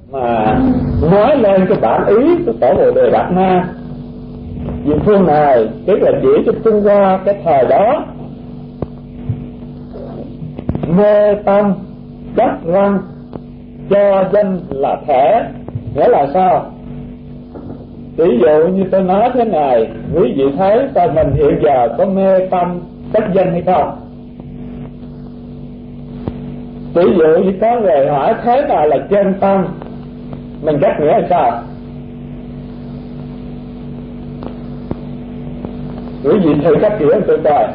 mà nói lên cái bản ý của Tổ Bồ Đề Đạt Ma. Vị phương này tức là chỉ cho Trung Hoa cái thời đó mê tâm đắc văn cho danh là thể. Nghĩa là sao? Ví dụ như tôi nói thế này, quý vị thấy coi mình hiện giờ có mê tâm đắc danh hay không? Ví dụ như có người hỏi thế nào là chân tâm, mình cách nghĩa là sao? Quý vị thử cách nghĩa tôi coi.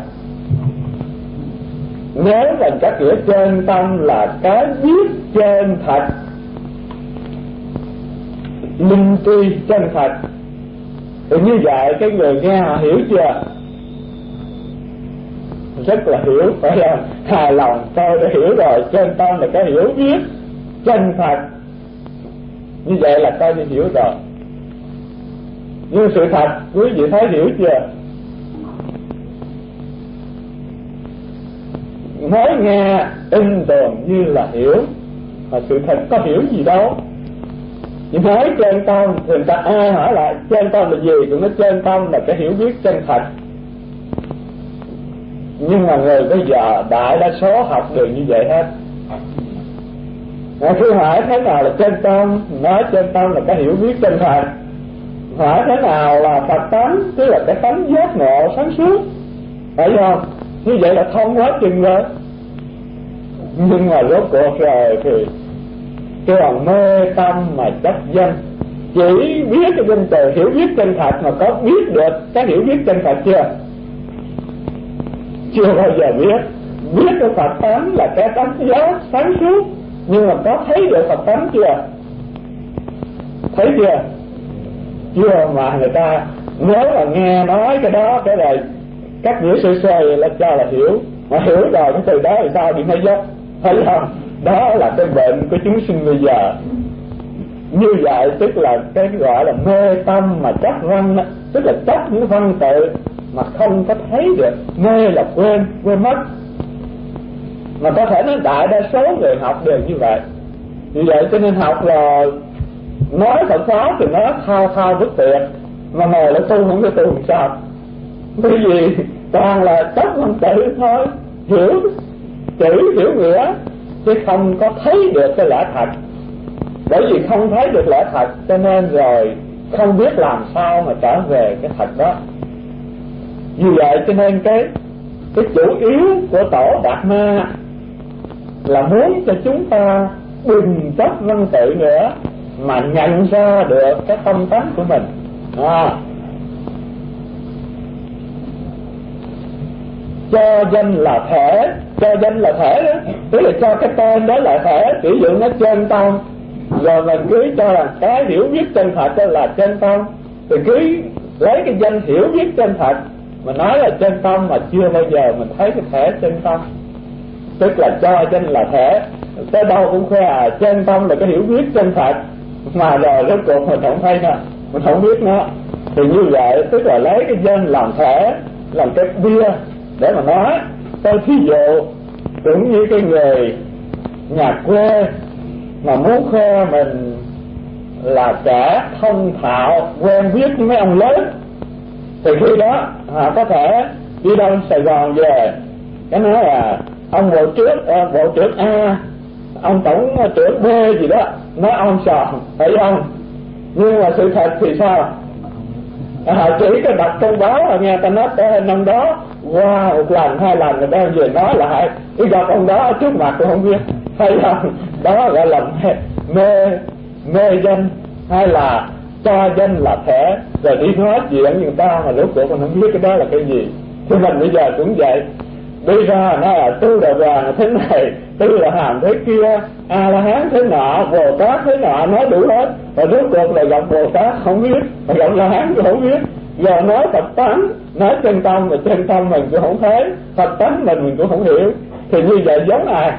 Nếu mình cách nghĩa chân tâm là cái biết chân thật, linh tri chân thật, thì như vậy cái người nghe họ hiểu chưa? Rất là hiểu, phải là hài lòng, tôi đã hiểu rồi. Chân tâm là cái hiểu biết chân thật, như vậy là coi như hiểu rồi. Nhưng sự thật quý vị thấy hiểu chưa? Nói nghe in đồn như là hiểu, mà sự thật có hiểu gì đâu. Nhưng nói chân tâm thì người ta ai hỏi lại chân tâm là gì, cũng nói chân tâm là cái hiểu biết chân thật. Nhưng mà người bây giờ đại đa số học được như vậy hết. Khi hỏi thế nào là chân tâm, nói chân tâm là cái hiểu biết chân thật. Hỏi thế nào là Phật tánh, tức là cái tánh giác ngộ sáng suốt, phải không? Như vậy là thông quá chừng rồi. Nhưng mà rốt cuộc rồi thì cái lòng mê tâm mà chấp danh, chỉ biết cái danh từ hiểu biết chân thật mà có biết được cái hiểu biết chân thật chưa? Chưa bao giờ biết. Biết cái Phật tánh là cái tánh giác sáng suốt, nhưng mà có thấy được Phật tánh chưa? Thấy chưa? Chưa. Mà người ta nếu là nghe nói cái đó, cái này cách nghĩa sơ sơ là cho là hiểu, mà hiểu rồi cái từ đó thì sao bị mê dốc, thấy không? Đó là cái bệnh của chúng sinh bây giờ. Như vậy tức là cái gọi là mê tâm mà chấp văn, tức là chấp những văn tự mà không có thấy được. Mê là quên mất. Mà có thể nói đại đa số người học đều như vậy. Vì vậy cho nên học là nói Phật pháp thì nó thao bất tuyệt, mà ngồi lại tu không có tu làm sao? Bởi vì toàn là chấp văn tự thôi, hiểu chữ hiểu nghĩa, chứ không có thấy được cái lẽ thật. Bởi vì không thấy được lẽ thật cho nên rồi không biết làm sao mà trở về cái thật đó. Vì vậy cho nên cái chủ yếu của Tổ Đạt Ma là muốn cho chúng ta đừng chấp văn tự nữa, mà nhận ra được cái tâm tánh của mình. Cho danh là thể, cho danh là thể đó, tức là cho cái tên đó là thể. Ví dụ nó chân tâm, rồi mình cứ cho là cái hiểu biết chân thật đó là chân tâm, thì cứ lấy cái danh hiểu biết chân thật mà nói là chân tâm, mà chưa bao giờ mình thấy cái thể chân tâm. Tức là cho danh là thể, tới đâu cũng khoe chân tâm là cái hiểu biết chân thật, mà rồi rốt cuộc mình không thấy nó, mình không biết nó. Thì như vậy tức là lấy cái danh làm thể, làm cái bia để mà nói. Tôi thí dụ cũng như cái người nhà quê mà muốn khoe mình là kẻ thông thạo quen biết với mấy ông lớn, thì khi đó họ có thể đi đâu Sài Gòn về, cái nói là ông bộ trưởng A, ông tổng trưởng B gì đó, nói ông sòn, phải không? Nhưng mà sự thật thì sao? Chỉ có đọc thông báo là nghe ta nói tên ông đó qua một lần hai lần người ta về nói lại, cái gặp ông đó ở trước mặt tôi không biết, hay không? Đó gọi là mê danh, hay là cho danh là thể, rồi đi nói chuyện với người ta mà lúc cuộc mình không biết cái đó là cái gì. Thì mình bây giờ cũng vậy, đi ra nó là tu đà hoàng thế này, tu là hàm thế kia, A La Hán thế nọ, Bồ Tát thế nọ, nói đủ hết. Và rốt cuộc là gặp Bồ Tát không biết, và gặp La Hán cũng không biết. Giờ nói Phật tánh, nói chân tâm, mà chân tâm mình cũng không thấy, Phật tánh mình cũng không hiểu. Thì như vậy giống ai?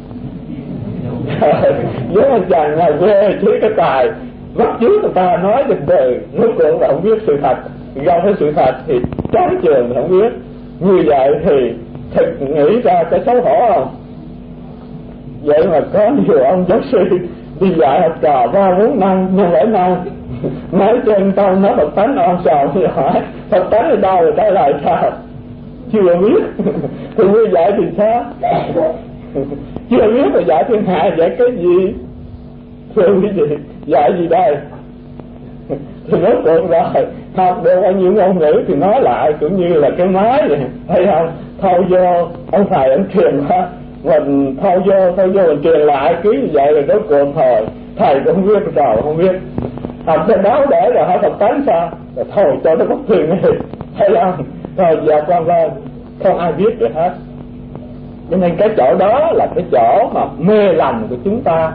Giống anh chàng ngoài quê chứ cái tài bắt chước người ta nói trên đời, rốt cuộc là không biết sự thật. Do cái sự thật thì chán trường không biết. Như vậy thì thực nghĩ ra cái xấu hổ không? Vậy mà có nhiều ông giáo sư đi dạy học trò 3-4 năm nhưng phải năm nói trên tông nói Phật tánh on sòn thì hỏi Phật tánh ở đâu rồi trả lời sao chưa biết. Thì như vậy thì sao? Chưa biết mà dạy thiên hạ dạy cái gì? Thưa quý vị, dạy gì đây? Thì nói cuộc rồi học được bao nhiêu ngôn ngữ thì nói lại cũng như là cái máy vậy, thấy không? Thâu vô ông thầy ông truyền ra, mình thâu vô mình truyền lại cứ như vậy rồi rốt cuộc thôi thầy cũng biết rồi không biết học cái đó để rồi hỏi Phật tánh sao rồi thôi cho nó bất thường đi, thấy không? Rồi giờ con lên không ai biết được hết. Cho nên cái chỗ đó là cái chỗ mà mê lầm của chúng ta,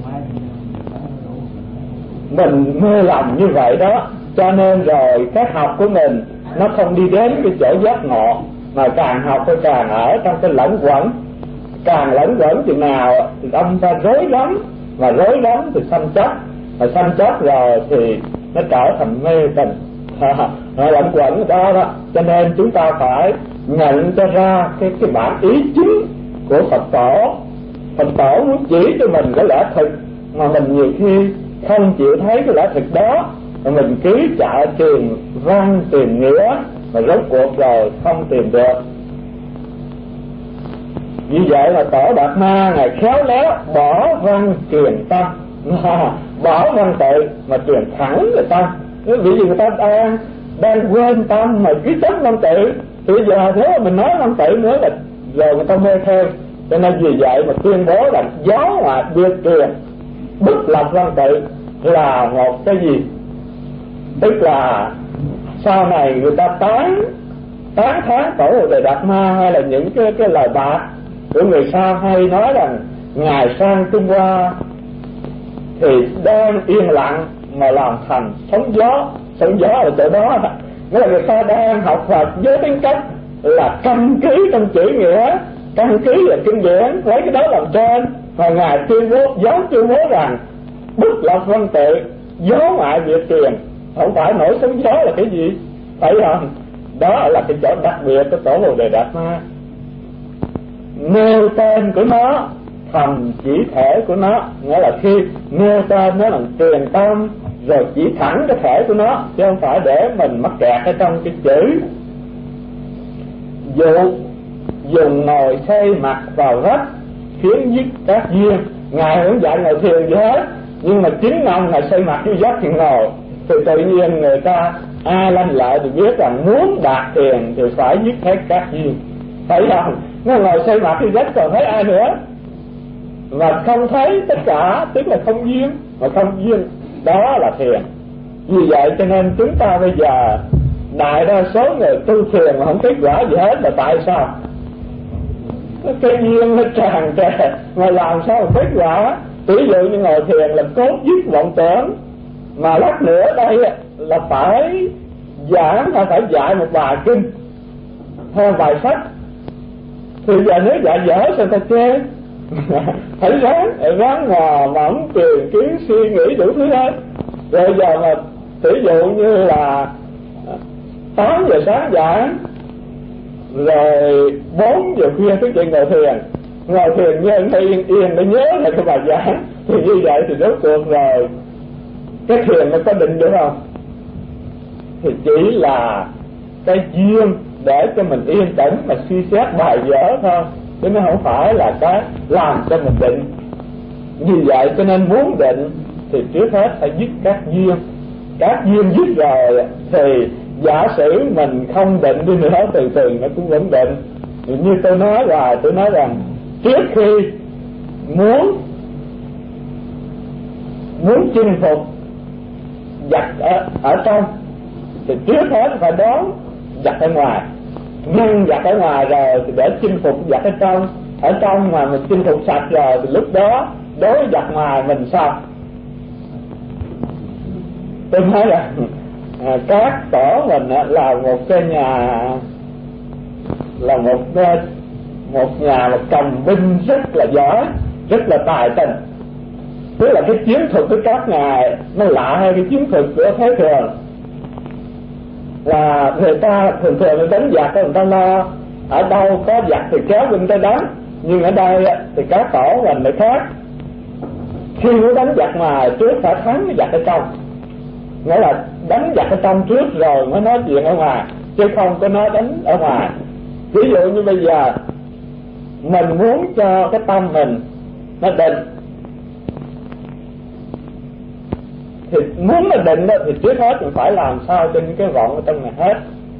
mình mê lầm như vậy đó, cho nên rồi cái học của mình nó không đi đến cái chỗ giác ngộ, mà càng học thì càng ở trong cái lẫn quẩn, càng lẫn quẩn chừng nào thì ông ta rối lắm, mà rối lắm thì sanh chấp, mà sanh chấp rồi thì nó trở thành mê tình, lẫn quẩn đó đó. Cho nên chúng ta phải nhận cho ra cái bản ý chính của Phật tổ. Phật tổ muốn chỉ cho mình cái lẽ thực mà mình nhiều khi không chịu thấy cái lẽ thực đó, mà mình cứ chạy tìm văn tìm nghĩa mà rốt cuộc rồi không tìm được. Vì vậy là Tổ Đạt Ma ngài khéo léo bỏ văn truyền tâm, bỏ văn tự mà truyền thẳng về tâm. Vì người ta đang quên tâm mà cứ chấp văn tự, thì bây giờ nếu mà mình nói văn tự nữa là rồi người ta mê theo. Cho nên vì vậy mà tuyên bố là giáo ngoại biệt truyền, bất lập văn tự là một cái gì? Tức là sau này người ta tán thán Tổ Bồ Đề Đạt Ma, hay là những cái lời bạc của người sau hay nói rằng ngài sang Trung Hoa thì đang yên lặng mà làm thành sóng gió ở chỗ đó. Nghĩa là người ta đang học Phật với tính cách là căn cứ trong chữ nghĩa, căn cứ là kinh điển, lấy cái đó làm trên, và ngài tuyên bố rằng bất lập văn tự, gió ngoại biệt truyền. Không phải nổi sóng gió là cái gì, phải không? Đó là cái chỗ đặc biệt của Tổ Bồ Đề Đạt Ma. Nêu tên của nó, thành chỉ thể của nó, nghĩa là khi nêu tên nó là truyền tâm, rồi chỉ thẳng cái thể của nó, chứ không phải để mình mắc kẹt ở trong cái chữ. Dùng nồi xây mặt vào vách khiến dứt các duyên. Ngài hướng dạy ngồi thiền gì hết, nhưng mà chính ông ngài xây mặt với vách thì ngồi, thì tự nhiên người ta ai lanh lợi thì biết rằng muốn đạt thiền thì phải dứt hết các duyên, thấy không? Nó ngồi xây mặt với vách còn thấy ai nữa, và không thấy tất cả, tức là không duyên, mà không duyên đó là thiền. Vì vậy cho nên chúng ta bây giờ đại đa số người tu thiền mà không kết quả gì hết là tại sao? Cái duyên nó tràn trề mà làm sao mà kết quả. Ví dụ như ngồi thiền là cốt dứt vọng tưởng, mà lát nữa đây là phải giảng hay phải dạy một bài kinh hay bài sách, thì giờ nếu dạy dở sao ta chê? Phải ráng mỏng tiền kiến suy nghĩ đủ thứ hết. Rồi giờ mà ví dụ như là 8 giờ sáng giảng, rồi 4 giờ khuya thức dậy ngồi thiền như anh yên để nhớ lại cái bài giảng, thì như vậy thì rốt cuộc rồi cái thiền nó có định được không? Thì chỉ là cái duyên để cho mình yên tĩnh mà suy xét bài vở thôi, chứ nó không phải là cái làm cho mình định. Vì vậy cho nên muốn định thì trước hết phải dứt các duyên. Các duyên dứt rồi thì giả sử mình không định đi nữa, từ từ nó cũng vẫn định. Như tôi nói rằng trước khi muốn chinh phục giặc ở trong thì trước hết phải đón giặc ở ngoài, ngăn giặc ở ngoài rồi thì để chinh phục giặc ở trong mà mình chinh phục sạch rồi thì lúc đó đối giặc ngoài mình sao? Tôi nói là các tổ mình là một cái nhà, là một nhà mà cầm binh rất là giỏi, rất là tài tình. Tức là cái chiến thuật của các ngài nó lạ hơn cái chiến thuật của Thế Thường. Là người ta thường đánh giặc, người ta lo ở đâu có giặc thì kéo binh tới đánh, nhưng ở đây thì các tổ mình lại khác. Khi muốn đánh giặc ngoài trước phải thắng cái giặc ở trong, nghĩa là đánh giặc ở trong trước rồi mới nói chuyện ở ngoài, chứ không có nói đánh ở ngoài. Ví dụ như bây giờ mình muốn cho cái tâm mình nó định, thì muốn nó định đó thì trước hết mình phải làm sao cho những cái vọng ở trong này hết.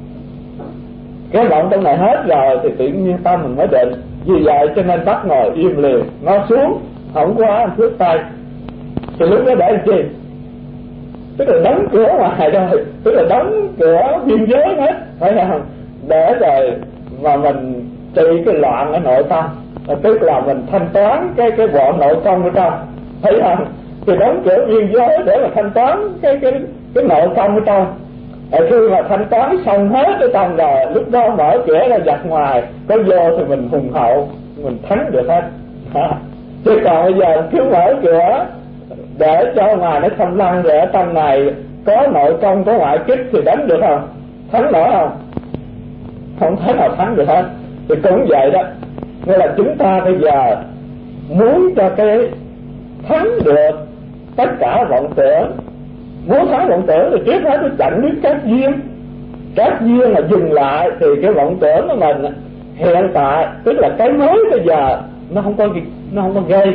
Cái vọng trong này hết rồi thì tự nhiên tâm mình mới định. Vì vậy cho nên bắt ngồi im liền, ngó xuống, không quá phước tay. Thì lúc đó để làm chi? Tức là đóng cửa ngoài rồi, tức là đóng cửa biên giới hết, phải không? Để rồi mà mình trị cái loạn ở nội tâm, tức là mình thanh toán cái bọn nội công ở trong, thấy không? Thì đóng cửa biên giới để mà thanh toán cái nội công ở trong. Khi mà thanh toán xong hết cái trong rồi, lúc đó mở cửa ra giặc ngoài, có vô thì mình hùng hậu, mình thắng được hết. Chứ còn bây giờ cứ mở cửa để cho ngoài nó không lăn, rồi ở trong này có nội công có ngoại kích thì đánh được không? Thắng nổi không? Không thể nào thắng được hết. Thì cũng vậy đó, nghĩa là chúng ta bây giờ muốn cho cái thắng được tất cả vọng tưởng, muốn thắng vọng tưởng thì trước hết nó chặn đứt các duyên. Các duyên mà dừng lại thì cái vọng tưởng của mình hiện tại, tức là cái mới bây giờ nó không có gây,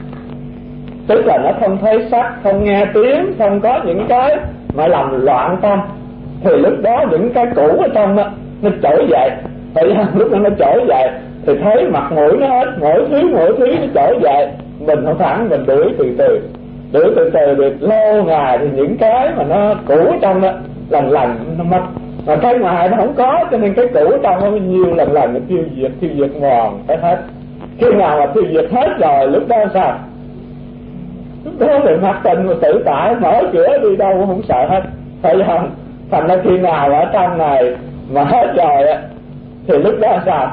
tức là nó không thấy sắc, không nghe tiếng, không có những cái mà làm loạn tâm. Thì lúc đó những cái cũ ở trong đó, nó trỗi dậy. Thì lúc đó nó trỗi dậy thì thấy mặt mũi nó hết, mỗi thứ nó trỗi dậy. Mình không thẳng, mình đuổi từ từ được lâu ngày thì những cái mà nó cũ trong đó lần nó mất. Mà cái ngoài nó không có, cho nên cái cũ trong nó nhiều lần nó tiêu diệt mòn phải hết. Khi nào mà tiêu diệt hết rồi, lúc đó sao? Lúc đó thì mặc tình mà tự tại, mở cửa đi đâu cũng không sợ hết, phải không? Thành ra khi nào ở trong này mà hết rồi á, thì lúc đó sao?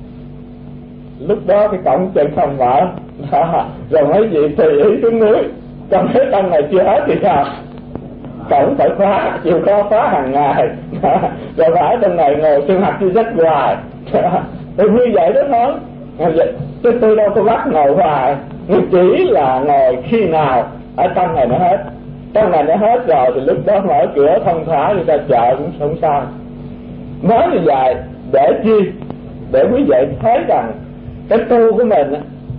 Lúc đó cái cổng chân không mở đó, rồi mấy vị tùy ý xuống núi. Trong cái trong này chưa hết thì sao? Cổng phải khóa, chịu khó khóa hàng ngày đó. Rồi phải trong này ngồi sinh hoạt như rất hoài đó. Thì như vậy đó thôi. Chứ tôi đâu có bắt ngồi hoài, chỉ là ngồi khi nào ở trong này nó hết. Trong này nó hết rồi thì lúc đó mở cửa thông thoáng đi ra chợ cũng không sao. Nói như vậy để chi? Để quý vị thấy rằng cái tu của mình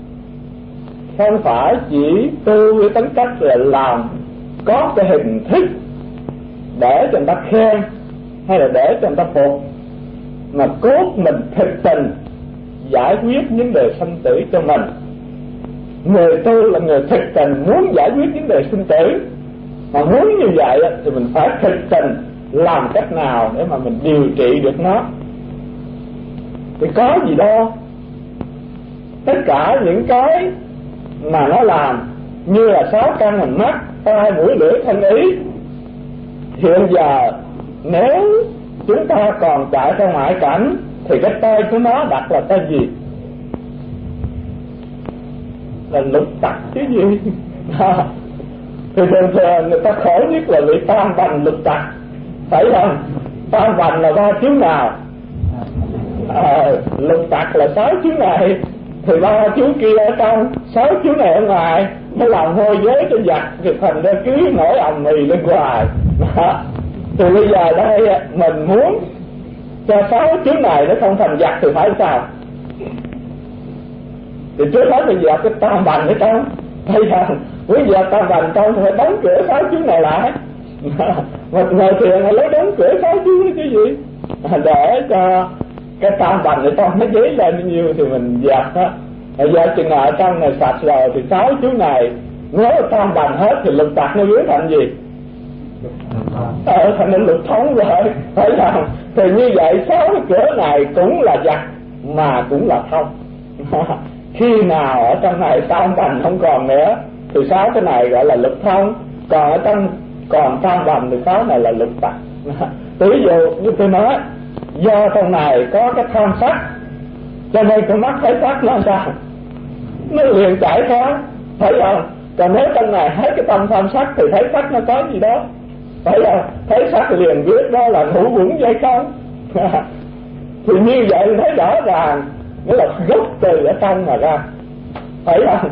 không phải chỉ tu với tính cách là làm có cái hình thức để cho người ta khen hay là để cho người ta phục, mà cốt mình thực tình giải quyết vấn đề sinh tử cho mình. Người tu là người thực tình muốn giải quyết vấn đề sinh tử, mà muốn như vậy thì mình phải thực tình làm cách nào để mà mình điều trị được nó. Thì có gì đâu, tất cả những cái mà nó làm như là 6 căn mình mắt, tai, mũi, lưỡi, thân, ý, hiện giờ nếu chúng ta còn chạy ra ngoại cảnh thì cái tên của nó đặt là tên gì? Là lục tặc chứ gì. Thì thường thường người ta khổ nhất là bị tam bành lục tặc, phải không? Tam bành là 3 chướng nào, lục tặc là 6 chướng này, thì 3 chướng kia ở trong, 6 chướng này ở ngoài, nó làm hôi giới cho giặc, thì thành ra cứ nổi ầm ĩ lên hoài. Thì bây giờ đây mình muốn cho 6 chướng này nó không thành giặc thì phải sao? Thì trước hết bây giờ cái tam bành ở trong, thấy không? Bây giờ tam bành trong thì phải đóng cửa 6 chướng này lại. Một người thiền là lấy đóng cửa 6 chướng đó chứ gì, để cho cái tam bành ở trong nó dấy lên nhiều thì mình dẹp á. Bây giờ chừng nào ở trong này sạch rồi thì 6 chướng này nếu tam bành hết thì lục tặc nó biến thành gì? Thành nên lục thống rồi, phải không? Thì như vậy 6 cái cửa này cũng là giặc mà cũng là thông. Khi nào ở trong này tam bành không còn nữa thì 6 cái này gọi là lục thông, còn ở trong còn tam bành thì 6 này là lục tặc. Ví dụ như tôi nói, do trong này có cái tham sắc cho nên con mắt thấy sắc nó sao? Nó liền chạy theo, phải không? Còn nếu trong này hết cái tâm tham sắc thì thấy sắc nó có gì đó, phải không? Thấy sắc liền biết đó là ngũ uẩn dây không. Thì như vậy thấy rõ ràng, nghĩa là gốc từ ở trong mà ra, phải không?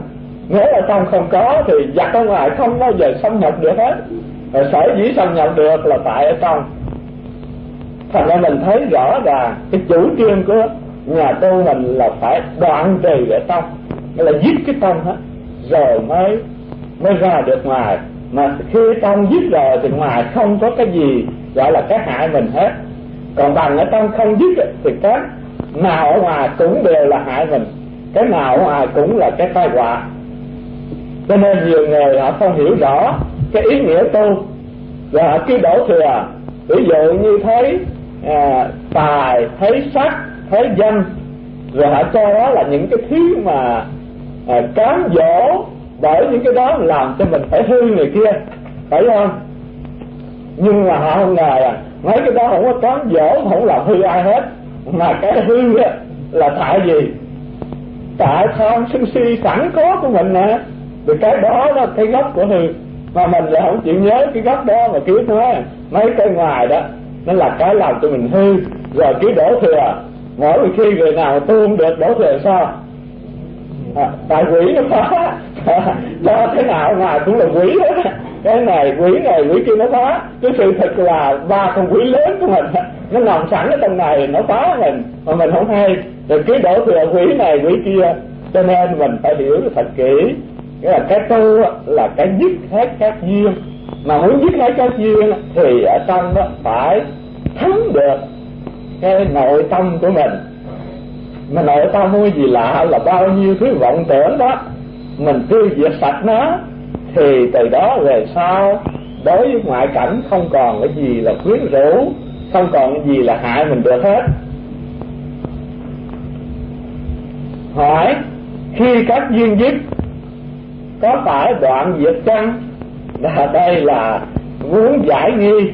Nếu ở trong không có thì giặc ở ngoài không bao giờ xâm nhập được hết. Rồi sở dĩ xâm nhập được là tại ở trong. Thành ra mình thấy rõ ràng cái chủ trương của nhà tu mình là phải đoạn trừ ở trong, nghĩa là giết cái trong hết rồi mới ra được ngoài. Mà khi trong giết rồi thì ngoài không có cái gì gọi là cái hại mình hết. Còn bằng ở trong không giết thì cái nào ở ngoài cũng đều là hại mình, cái nào ở ngoài cũng là cái tai họa. Cho nên nhiều người họ không hiểu rõ cái ý nghĩa tu, rồi họ cứ đổ thừa. Ví dụ như thấy tài, thấy sắc, thấy danh, rồi họ cho đó là những cái thứ mà cám dỗ, bởi những cái đó làm cho mình phải hư người kia, phải không? Nhưng mà họ không ngờ mấy cái đó không có cám dỗ, không làm hư ai hết, mà cái hư là tại gì? Tại tham sân si sẵn có của mình nè. Vì cái đó là cái gốc của hư, mà mình lại không chịu nhớ cái gốc đó, mà cứ nói mấy cái ngoài đó nó là cái làm cho mình hư, rồi cứ đổ thừa. Mỗi khi người nào tu không được đổ thừa sao? Tại quỷ nó phá. Cho thế nào ngoài cũng là quỷ hết. Cái này quỷ kia nó phá. Cái sự thật là ba con quỷ lớn của mình nó nằm sẵn ở trong này, nó phá mình mà mình không hay, rồi cứ đổ thừa quỷ này quỷ kia. Cho nên mình phải hiểu thật kỹ, nghĩa là cái tu là cái dứt hết các duyên. Mà muốn dứt hết các duyên thì ở trong đó phải thắng được cái nội tâm của mình. Mà nội tâm không có gì lạ, là bao nhiêu thứ vọng tưởng đó mình tiêu diệt sạch nó, thì từ đó về sau đối với ngoại cảnh không còn cái gì là quyến rũ, không còn cái gì là hại mình được hết. Hỏi khi các duyên dứt có phải đoạn diệt chăng? Đây là muốn giải nghi.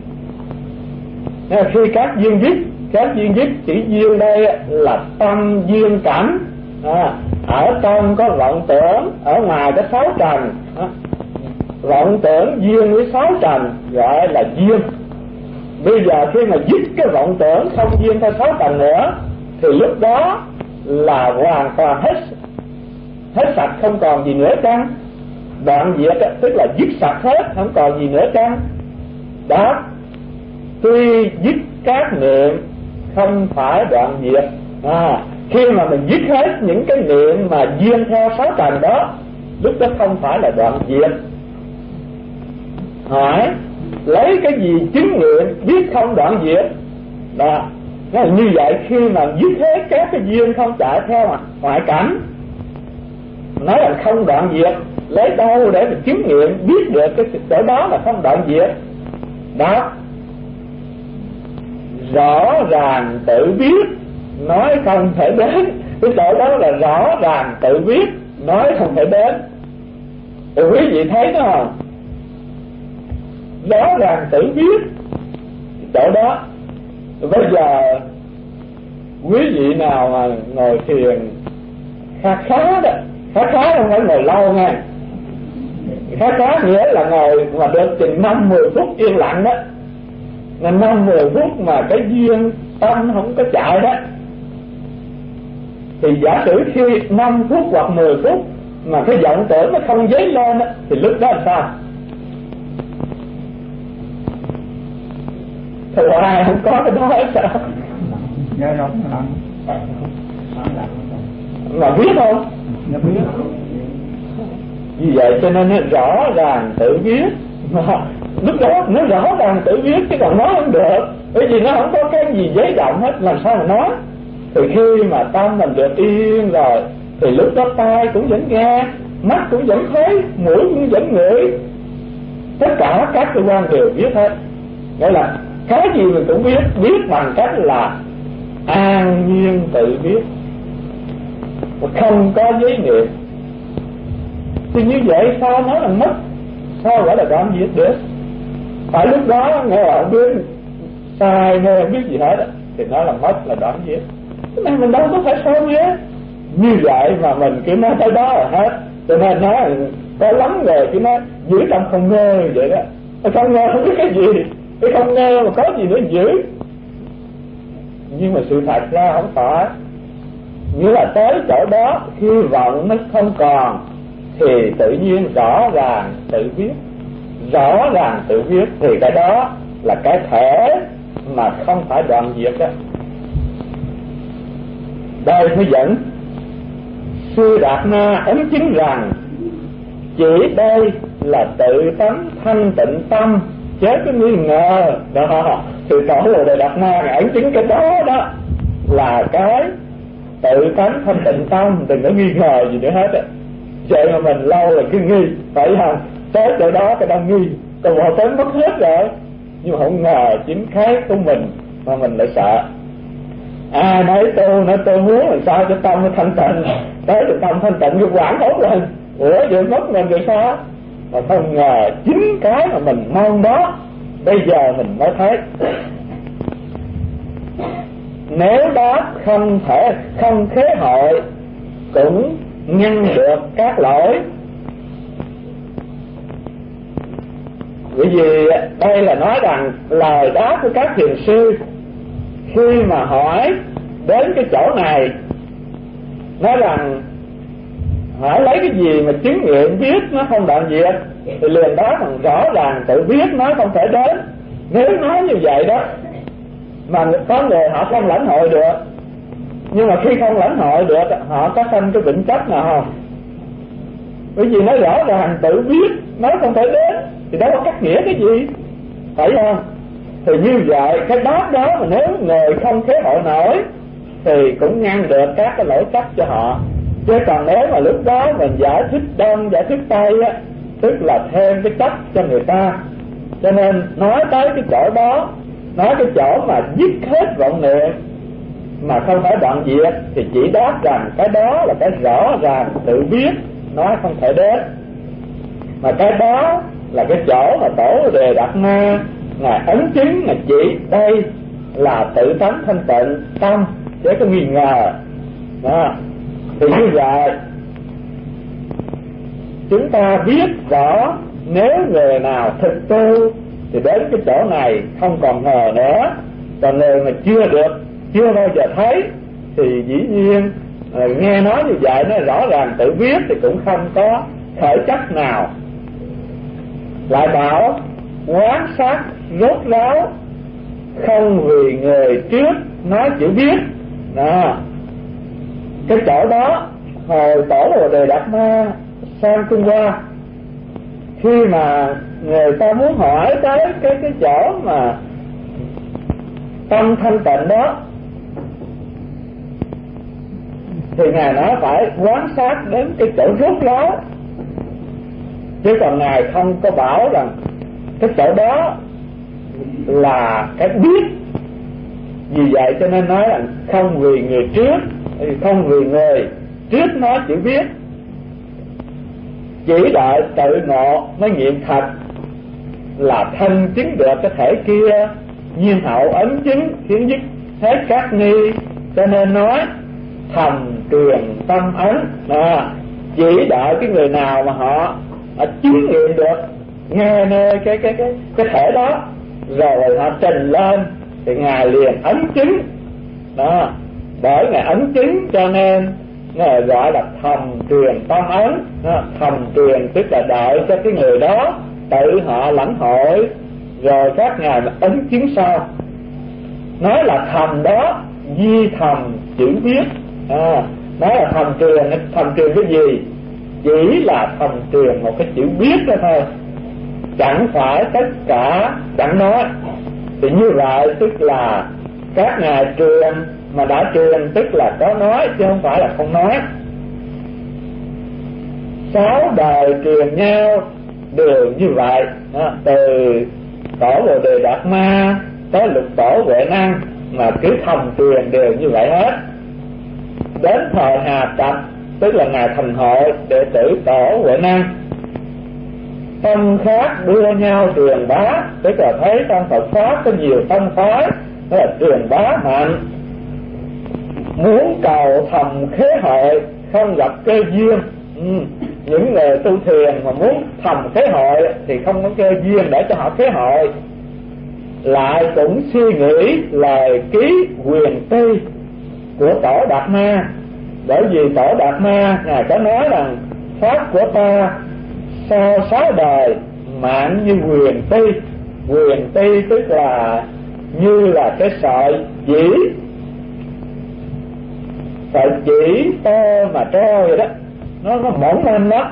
Khi các duyên dứt chỉ duyên đây là tâm duyên cảnh. Ở trong có vọng tưởng, ở ngoài có sáu trần. Vọng tưởng duyên với sáu trần gọi là duyên. Bây giờ khi mà dứt cái vọng tưởng không duyên theo sáu trần nữa thì lúc đó là hoàn toàn hết sạch, không còn gì nữa chăng? Đoạn diệt tức là dứt sạch hết, không còn gì nữa chăng? Đó, tuy dứt các niệm không phải đoạn diệt. Khi mà mình dứt hết những cái niệm mà duyên theo sáu trần đó, lúc đó không phải là đoạn diệt. Hỏi lấy cái gì chứng nghiệm biết không đoạn diệt? Đó, như vậy khi mà dứt hết các cái duyên không chạy theo ngoại cảnh, nói là không đoạn diệt, lấy đâu để mình chứng nghiệm biết được cái chỗ đó là không đoạn diệt? Đó, rõ ràng tự biết nói không thể đến. Cái chỗ đó là rõ ràng tự biết nói không thể đến. Thì quý vị thấy đó không? Rõ ràng tự biết chỗ đó. Bây giờ quý vị nào mà ngồi thiền khá đó, khá không phải ngồi lâu nha, khá nghĩa là ngồi mà được chừng 5-10 phút yên lặng đó, là 5-10 phút mà cái duyên tâm không có chạy đó, thì giả sử khi 5 phút hoặc 10 phút mà cái vọng tưởng nó không dấy lên đó, thì lúc đó là sao? Thì ai không có cái đó hết sao? Mà biết không? Vì vậy cho nên nó rõ ràng tự biết. Lúc đó nó rõ ràng tự biết, chứ còn nói không được, bởi vì nó không có cái gì giấy động hết, làm sao mà nói. Thì khi mà tâm mình được yên rồi thì lúc đó tai cũng vẫn nghe, mắt cũng vẫn thấy, mũi cũng vẫn ngửi, tất cả các cơ quan đều biết hết. Nghĩa là cái gì mình cũng biết bằng cách là an nhiên tự biết, không có giấy niệm. Thì như vậy sao nói là mất, sao gọi là đoạn diệt được? Phải lúc đó nghe là không biết sai, nghe không biết gì hết thì nó là mất, là đoạn diệt. Cái này mình đâu có phải sao nhé. Như vậy mà mình cứ nói tới đó là hết. Cho nên nói có lắm rồi cứ nói giữ trong không ngơ vậy đó. Không ngơ không biết cái gì, cái không ngơ mà có gì nữa giữ. Nhưng mà sự thật ra không phải. Nghĩa là tới chỗ đó khi vọng nó không còn thì tự nhiên rõ ràng tự biết. Rõ ràng tự biết thì cái đó là cái thể mà không phải đoạn diệt đó. Đây mới dẫn Sư Đạt Ma ấn chứng rằng chỉ đây là tự tánh thanh tịnh tâm, chứ có nghi ngờ đó. Thì Tổ Bồ Đề Đạt Ma ấn chứng cái đó đó là cái tự tánh thanh tịnh tâm, đừng có nghi ngờ gì nữa hết á. Vậy mà mình lâu là cứ nghi, phải không? Tới chỗ đó cái đang nghi, còn một tới mất hết rồi, nhưng mà không ngờ chính cái của mình mà mình lại sợ. Nói tôi muốn làm sao cho tâm nó thanh tịnh, tới được tâm thanh tịnh cái quảng hốt lên, giờ mất mình rồi sao? Mà không ngờ chính cái mà mình mong đó bây giờ mình mới thấy. Nếu đó không khế hội cũng ngăn được các lỗi. Bởi vì đây là nói rằng lời đáp của các thiền sư khi mà hỏi đến cái chỗ này, nói rằng hỏi lấy cái gì mà chứng nghiệm biết nó không đoạn diệt, thì liền đó còn rõ ràng tự biết nó không thể đến. Nếu nói như vậy đó mà có người họ không lãnh hội được, nhưng mà khi không lãnh hội được họ có sanh cái bệnh chấp nào không? Bởi vì nó rõ ràng tự biết nó không thể đến thì đó có cắt nghĩa cái gì, phải không? Thì như vậy cái đáp đó mà nếu người không khế hội nổi thì cũng ngăn được các cái lỗi chấp cho họ. Chứ còn nếu mà lúc đó mình giải thích đông giải thích tây á, tức là thêm cái chấp cho người ta. Cho nên nói tới cái chỗ đó, nói cái chỗ mà dứt hết vọng niệm mà không phải đoạn diệt, thì chỉ đáp rằng cái đó là cái rõ ràng tự biết nói không thể đến. Mà cái đó là cái chỗ mà Tổ Bồ Đề Đạt Ma Ngài ấn chứng là chỉ đây là tự tánh thanh tịnh tâm, chứ có nghi ngờ đó. Thì như vậy chúng ta biết rõ nếu người nào thực tu thì đến cái chỗ này không còn ngờ nữa. Còn người mà chưa được, chưa bao giờ thấy thì dĩ nhiên nghe nói như vậy nó rõ ràng tự biết thì cũng không có khởi chấp nào. Lại bảo quán sát rốt ráo không vì người trước nói chữ biết đó. Cái chỗ đó hồi Tổ Bồ Đề Đạt Ma sang Trung Hoa, khi mà người ta muốn hỏi tới cái chỗ mà tâm thanh tịnh đó thì Ngài nói phải quán sát đến cái chỗ rốt ráo, chứ còn Ngài không có bảo rằng cái chỗ đó là cái biết. Vì vậy cho nên nói rằng không vì người trước, không vì người trước nói chữ biết, chỉ đợi tự ngộ mới nghiệm thật là thân chứng được cái thể kia, nhiên hậu ấn chứng khiến dứt hết các nghi. Cho nên nói thầm truyền tâm ấn chỉ đợi cái người nào mà họ chứng nghiệm được nghe nơi cái thể đó rồi họ trình lên thì Ngài liền ấn chứng đó. Bởi Ngài ấn chứng cho nên Ngài gọi là thầm truyền tâm ấn. Thầm truyền tức là đợi cho cái người đó tự họ lãnh hội rồi các Ngài ấn chứng sau. Nói là thầm đó di thầm chữ biết. Nói là thầm truyền cái gì? Chỉ là thầm truyền một cái chữ biết đó thôi, chẳng phải tất cả chẳng nói. Thì như vậy tức là các Ngài truyền mà đã truyền tức là có nói chứ không phải là không nói. 6 đời truyền nhau đều như vậy từ Tổ Bồ Đề Đạt Ma tới Lục Tổ Huệ Năng mà cứ thầm truyền đều như vậy hết. Đến thời Hà Trạch tức là Ngài thành hội đệ tử Tổ Huệ Năng, tâm khác đưa nhau truyền bá, tức là thấy trong Phật pháp có nhiều tông phái, tức là truyền bá mạnh. Muốn cầu thầm khế hội không gặp cơ duyên. Những người tu thiền mà muốn thầm khế hội thì không có cơ duyên để cho họ khế hội. Lại cũng suy nghĩ lời ký quyền ty của Tổ Đạt Ma. Bởi vì Tổ Đạt Ma Ngài có nói rằng pháp của ta sau 6 đời mạng như quyền ti. Quyền ti tức là như là cái sợi chỉ to mà treo vậy đó, nó mỏng lên đó.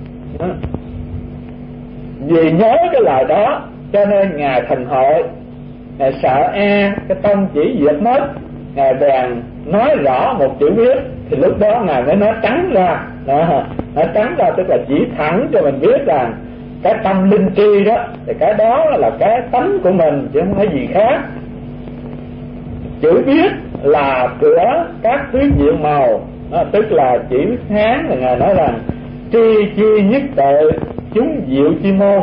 Vì nhớ cái lời đó cho nên Ngài thành hội, Ngài sợ cái tông chỉ diệt mất, Ngài bèn nói rõ một chữ viết. Thì lúc đó Ngài mới nói trắng ra. Nói trắng ra tức là chỉ thẳng cho mình biết rằng cái tâm linh tri đó thì cái đó là cái tánh của mình chứ không phải gì khác. Chữ viết là của các thứ diệu màu, tức là chỉ Hán. Là Ngài nói rằng tri chi nhất tự, chúng diệu chi môn.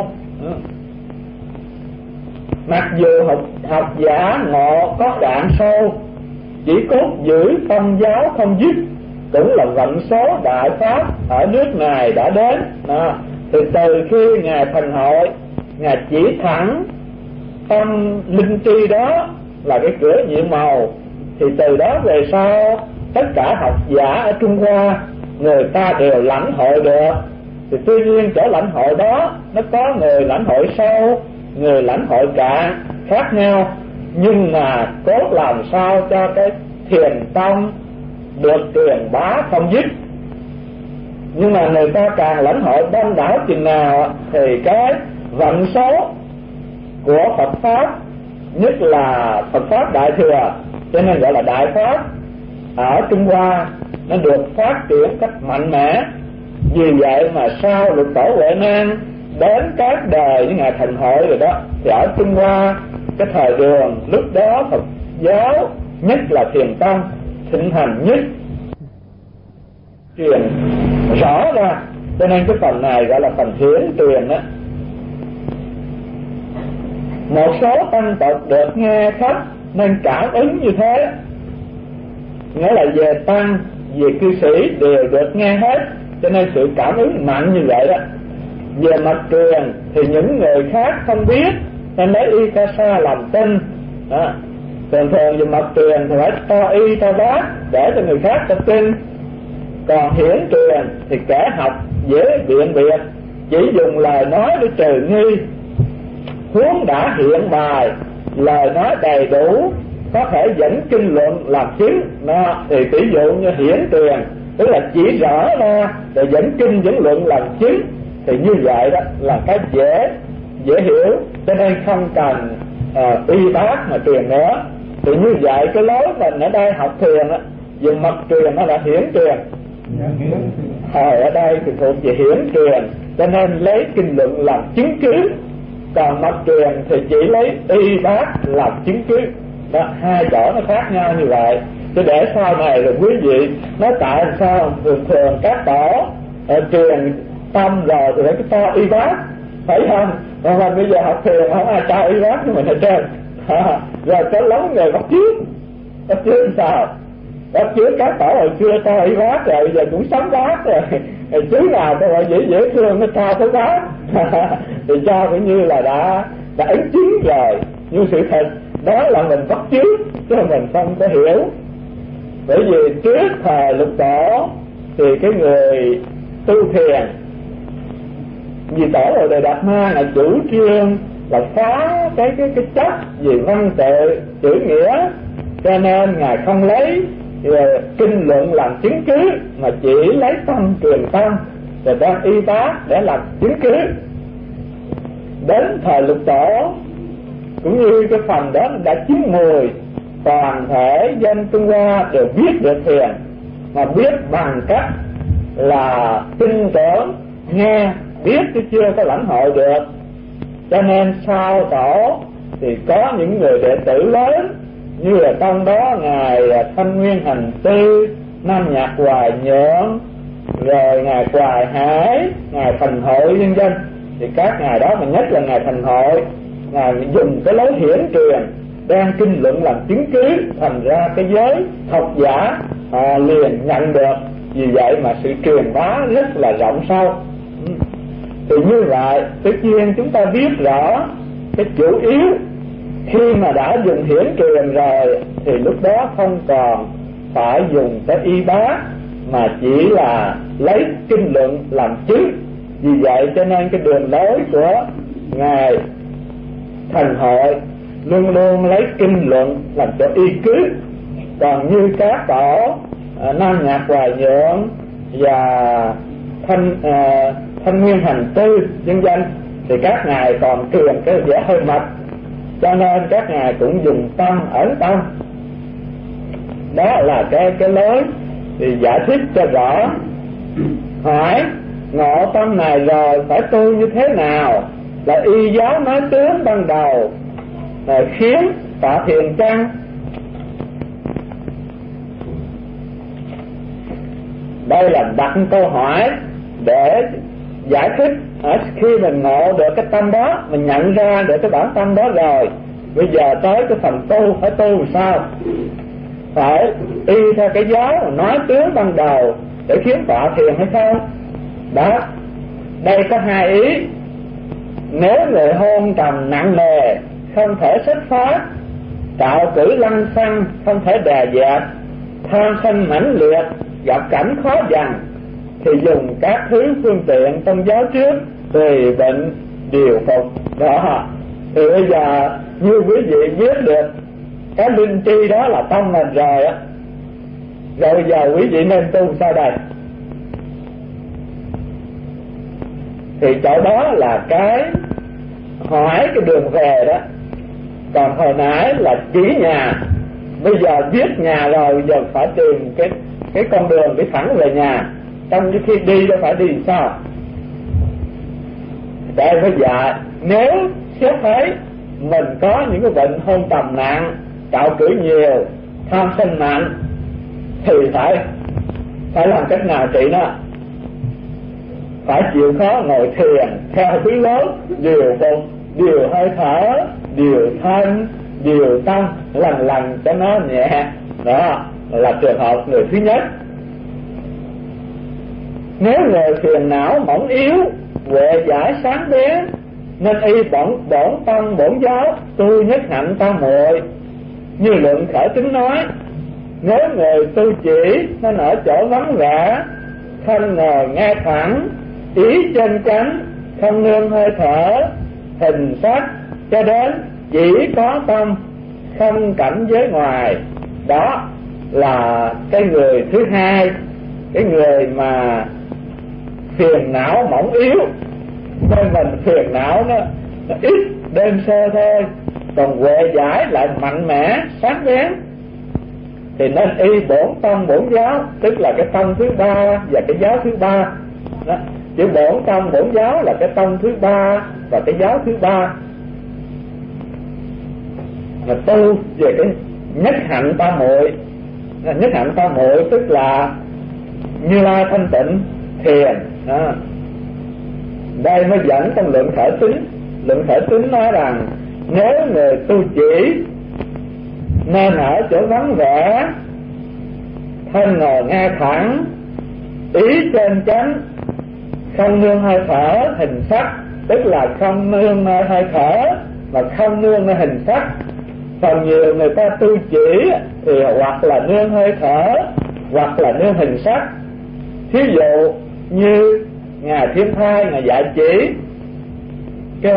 Mặc dù học giả ngộ có cạn sâu, chỉ cốt giữ tâm giáo không dứt, cũng là vận số đại pháp ở nước này đã đến. Thì từ khi Ngài thành hội, Ngài chỉ thẳng tâm linh tri đó là cái cửa nhiệm màu, thì từ đó về sau tất cả học giả ở Trung Hoa người ta đều lãnh hội được. Thì tuy nhiên chỗ lãnh hội đó nó có người lãnh hội sâu, người lãnh hội cạn khác nhau, nhưng mà cốt làm sao cho cái thiền tông được truyền bá không dứt. Nhưng mà người ta càng lãnh hội đông đảo chừng nào thì cái vận số của Phật pháp, nhất là Phật pháp Đại Thừa, cho nên gọi là Đại Pháp, ở Trung Hoa nó được phát triển cách mạnh mẽ. Vì vậy mà sau Lục Tổ Huệ Năng đến các đời với Ngài thành hội rồi đó, thì ở Trung Hoa cái thời Đường lúc đó Phật giáo nhất là Thiền tông thịnh hành nhất, truyền rõ ra. Cho nên cái phần này gọi là phần hiển truyền đó. Một số tăng tộc được nghe khắp nên cảm ứng như thế, nghĩa là về tăng về cư sĩ đều được nghe hết, cho nên sự cảm ứng mạnh như vậy đó. Về mật truyền thì những người khác không biết nên lấy y ca sa làm tin đó. Thường về mật truyền thì phải to y to bác để cho người khác tập tin. Còn hiển truyền thì kẻ học dễ biện biệt, chỉ dùng lời nói để trừ nghi. Huống đã hiện bài, lời nói đầy đủ, có thể dẫn kinh luận làm chứng. Thì ví dụ như hiển truyền tức là chỉ rõ ra để dẫn kinh dẫn luận làm chứng, thì như vậy đó là cái dễ hiểu, cho nên không cần y bác mà truyền nữa. Thì như vậy cái lối mình ở đây học thiền á, dùng mật truyền nó là hiển truyền, ở đây thì thuộc về hiển truyền, cho nên lấy kinh luận làm chứng cứ. Còn mật truyền thì chỉ lấy y bác làm chứng cứ đó. Hai chỗ nó khác nhau như vậy. Chứ để sau này rồi quý vị nói tại sao thường các tổ truyền tâm rồi thì phải cái to y bác, phải không? Mà bây giờ học thiền không ai cho y bác của mình hết trơn. Rồi có lắm người bắt chước sao? Bắt chước các tổ hồi xưa to y bác rồi, bây giờ cũng sống bác rồi. Chứ nào tôi gọi dễ thương nó cho cái bác. Thì cho cũng như là đã ứng chứng rồi. Nhưng sự thật đó là mình bắt chước, chứ mình không có hiểu. Bởi vì trước thời Lục Tổ thì cái người tu thiền, vì Tổ rồi Đề Đạt Ma là chủ trương là phá cái chất về văn tự chữ nghĩa, cho nên Ngài không lấy kinh luận làm chứng cứ, mà chỉ lấy tâm truyền tâm rồi đem y bác để làm chứng cứ. Đến thời Lục Tổ cũng như cái phần đó đã 90, toàn thể dân Trung Hoa đều biết được thiền, mà biết bằng cách là tin tưởng nghe, biết chứ chưa có lãnh hội được. Cho nên sau Tổ thì có những người đệ tử lớn, như là trong đó Ngài Thanh Nguyên Hành Tư, Nam Nhạc Hoài Nhượng, rồi Ngài Hoài Hải, Ngài Thành Hội vân vân. Thì các ngài đó, mà nhất là Ngài Thành Hội, Ngài dùng cái lối hiển truyền đang kinh luận làm chứng cứ, thành ra cái giới học giả họ liền nhận được. Vì vậy mà sự truyền bá rất là rộng sâu. Thì như vậy tất nhiên chúng ta biết rõ cái chủ yếu khi mà đã dùng hiển truyền rồi thì lúc đó không còn phải dùng cái y bác mà chỉ là lấy kinh luận làm chứng. Vì vậy cho nên cái đường lối của ngài Thành Hội luôn luôn lấy kinh luận làm cho y cứ. Còn như các tổ Nam Nhạc Hoài Nhượng và Thanh Nguyên Hành Tư vân vân thì các ngài còn truyền cái vẻ hơi mật, cho nên các ngài cũng dùng tâm ẩn tâm. Đó là cái lối thì giải thích cho rõ. Hỏi ngộ tâm này rồi phải tu như thế nào? Là y giáo nói tướng ban đầu là khiến tạ thiền chăng? Đây là đặt câu hỏi để giải thích. Ở khi mình ngộ được cái tâm đó, mình nhận ra được cái bản tâm đó rồi, bây giờ tới cái phần tu phải tu sao? Phải y theo cái giáo nói tướng ban đầu để khiến tọa thiền hay không? Đó, đây có hai ý. Nếu người hôn trầm nặng nề không thể xuất phát, tạo cử lăng xăng không thể đè dẹp, tham sân mãnh liệt gặp cảnh khó dằn, thì dùng các thứ phương tiện trong giáo trước tùy bệnh điều phục. Đó, thì bây giờ như quý vị biết được cái linh tri đó là tâm mình rồi á, rồi bây giờ quý vị nên tu sao đây? Thì chỗ đó là cái hỏi cái đường về đó. Còn hồi nãy là chỉ nhà, bây giờ biết nhà rồi, bây giờ phải tìm cái con đường để thẳng về nhà. Trong khi đi đó phải đi sao? Để bây giờ nếu xét thấy mình có những cái bệnh hôn trầm nặng, cạo cử nhiều, tham sân mạnh, thì phải làm cách nào trị nó? Phải chịu khó ngồi thiền theo thứ lối điều phục, điều hơi thở, điều thân, điều tâm, lần cho nó nhẹ. Đó là trường hợp người thứ nhất. Nếu người phiền não mỏng yếu, huệ giải sáng bén, nên y bổn tâm bổn giáo tu nhất hạnh tam muội. Như luận khởi tính nói, nếu người tu chỉ nên ở chỗ vắng vẻ, thân ngồi nghe thẳng, ý trên chánh, không nương hơi thở, hình sắc, cho đến chỉ có tâm, không cảnh giới ngoài. Đó là cái người thứ hai, cái người mà phiền não mỏng yếu. Nên mình phiền não nó ít đơn sơ thôi, còn huệ giải lại mạnh mẽ sáng bén, thì nên y bổn tâm bổn giáo, tức là cái tâm thứ ba và cái giáo thứ ba. Chữ bổn tâm bổn giáo là cái tâm thứ ba và cái giáo thứ ba. Mà tu về cái nhất hạnh tam muội. Nhất hạnh tam muội tức là Như Lai thanh tịnh thiền. Đây mới dẫn trong luận khởi tính. Luận khởi tính nói rằng nếu người tu chỉ nên ở chỗ vắng vẻ, thân ngồi nghe thẳng, ý trên chánh, không nương hơi thở hình sắc, tức là không nương nơi hơi thở mà không nương nơi hình sắc. Còn nhiều người ta tu chỉ thì hoặc là nương hơi thở hoặc là nương hình sắc. Thí dụ như Ngài Thiên Thai Ngài dạy chỉ cái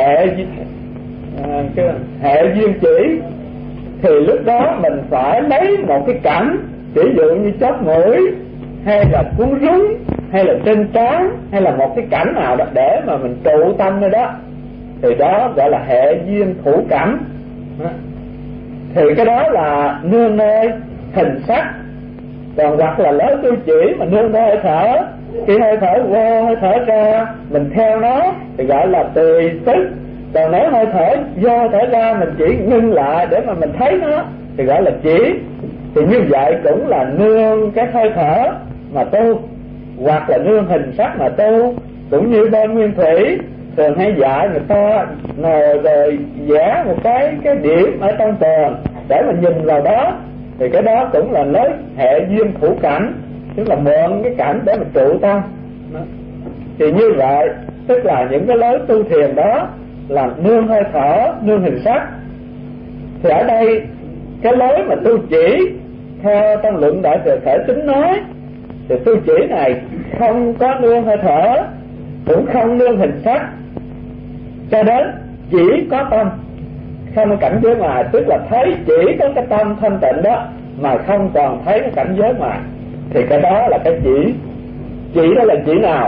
hệ duyên chỉ, thì lúc đó mình phải lấy một cái cảnh, ví dụ như chóp mũi hay là cuốn rúng hay là trên trán hay là một cái cảnh nào đó để mà mình trụ tâm nơi đó, thì đó gọi là hệ duyên thủ cảnh. Thì cái đó là nương nơi hình sắc. Còn hoặc là lấy tu chỉ mà nương nơi hơi thở, khi hơi thở vô hơi thở ra mình theo nó thì gọi là tùy tức. Còn nếu hơi thở vô thở ra mình chỉ ngưng lại để mà mình thấy nó thì gọi là chỉ. Thì như vậy cũng là nương cái hơi thở mà tu, hoặc là nương hình sắc mà tu. Cũng như bên Nguyên Thủy thường hay dạy người ta ngồi rồi vẽ một cái điểm ở trong tường để mình nhìn vào đó, thì cái đó cũng là lấy hệ duyên thủ cảnh, tức là mượn cái cảnh để mình trụ tâm. Thì như vậy tức là những cái lối tu thiền đó là nương hơi thở, nương hình sắc. Thì ở đây cái lối mà tu chỉ theo trong luận Đại Thừa Khởi Tính nói Thì tư chỉ này không có nương hơi thở, cũng không nương hình sắc, cho đến chỉ có tâm, không có cảnh giới ngoài. Tức là thấy chỉ có cái tâm thanh tịnh đó, mà không còn thấy cái cảnh giới ngoài. Thì cái đó là cái chỉ. Chỉ đó là chỉ nào?